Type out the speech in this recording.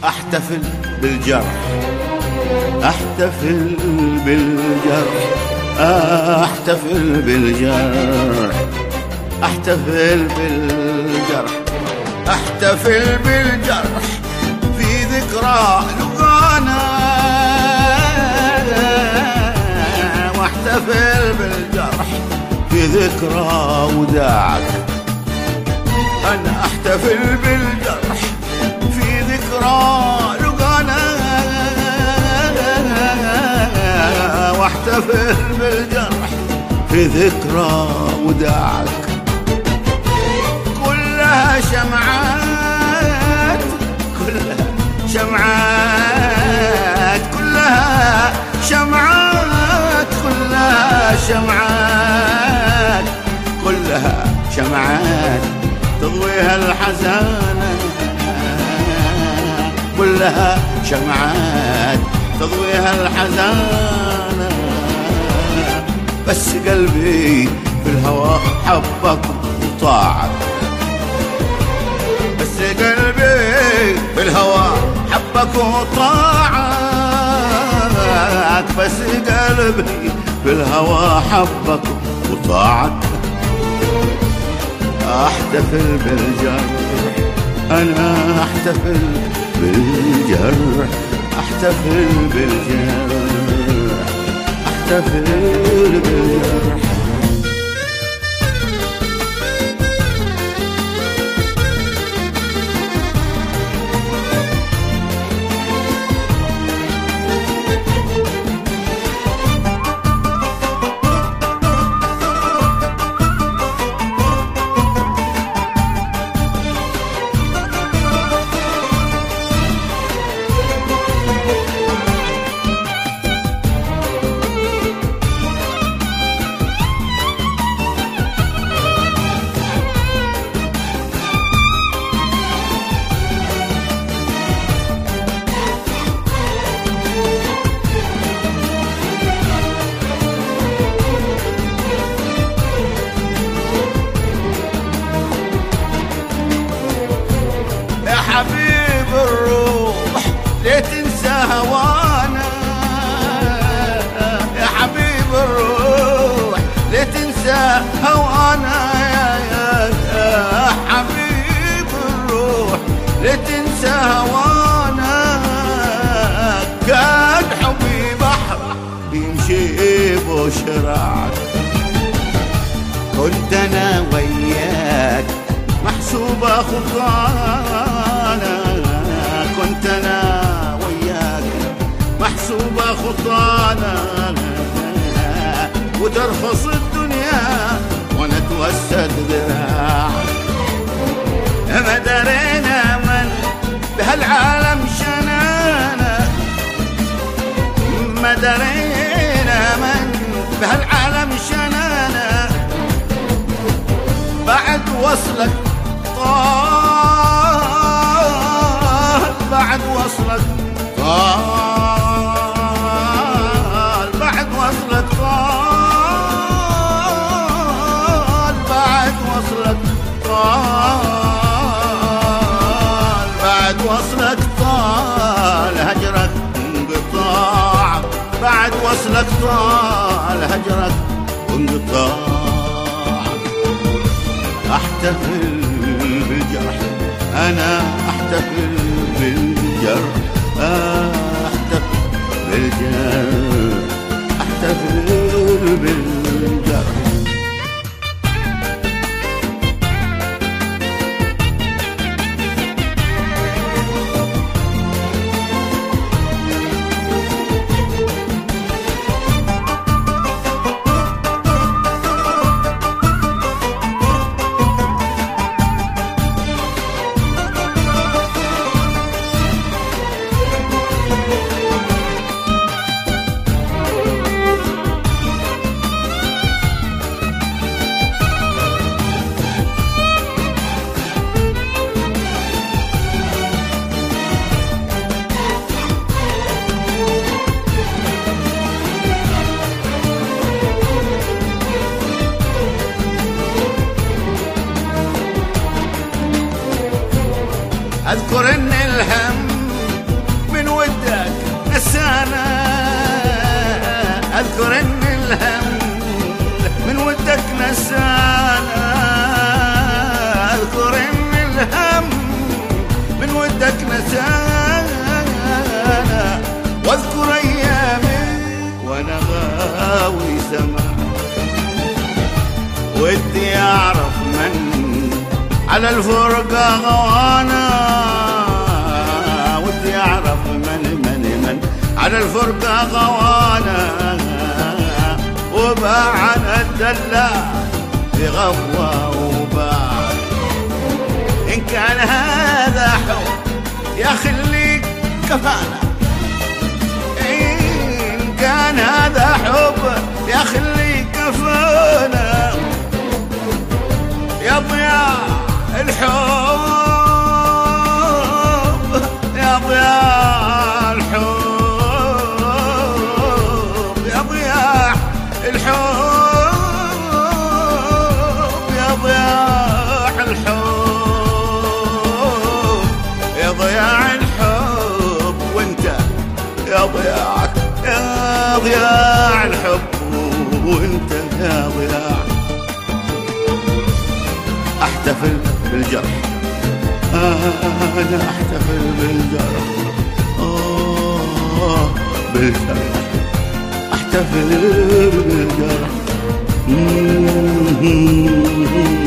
أحتفل بالجرح، أحتفل بالجرح، أحتفل بالجرح، أحتفل بالجرح، أحتفل بالجرح في ذكرى لقانا، واحتفل بالجرح في ذكرى وداعك. أنا أحتفل بالجرح في ذكرى لقانا، واحتفل بالجرح في ذكرى وداعك. كلها شمعات، كلها شمعات، كلها شمعات، كلها شمعات، كلها شمعات تضويها الحزانة، كلها شمعات تضويها الحزانة. بس قلبي في الهوى حبك وطاعك، بس قلبي في الهوى حبك وطاعك، بس قلبي في الهوى حبك وطاعك. أحتفل بالجرح، أنا أحتفل بالجرح، أحتفل بالجرح، أحتفل بالجرح. حبيب الروح ليه تنسى هوانا، يا حبيب الروح ليه تنسى هوانا، يا حبيب الروح ليه تنسى هوانا. كان حبي بحر يمشي بشراعك، كنت انا وياك محسوبة خطانا، كنت أنا وياك محسوبة خطانا، وترخص الدنيا وانا توسد ذراعك. ما درينا من بهالعالم شنانا، ما درينا من بهالعالم شنانا. بعد وصلك طال، بعد وصلك طال، بعد وصلك طال، بعد وصلك طال، بعد وصلك طال، هجرك انقطاع، بعد وصلك طال، هجرك انقطاع. أحتفل بالجرح، أنا أحتفل بالجرح، أحتفل بالجرح، أحتفل بالجرح. أذكر إن الهم ودك نسانا، أذكر إن الهم من ودك نسانا، أذكر إن الهم من ودك نسانا، واذكر أيامي وأنا غاوي سما، ودي أعرف من على الفرقة غوانا، ودي أعرف من على الفرقة غوانا، وباعنا الدلاع في غفوة وباع. إن كان هذا حب يا خليك كفانا، إن كان هذا حب يا خليك كفانا، يا ضياء الحب يا ضياء الحب، يا ضياء الحب، يا ضياء الحب، يا ضياء الحب، وانت يا ضياء الحب، وانت يا ضياء. احتفل بالجرح، انا احتفل بالجرح، بالجرح، احتفل بالجرح.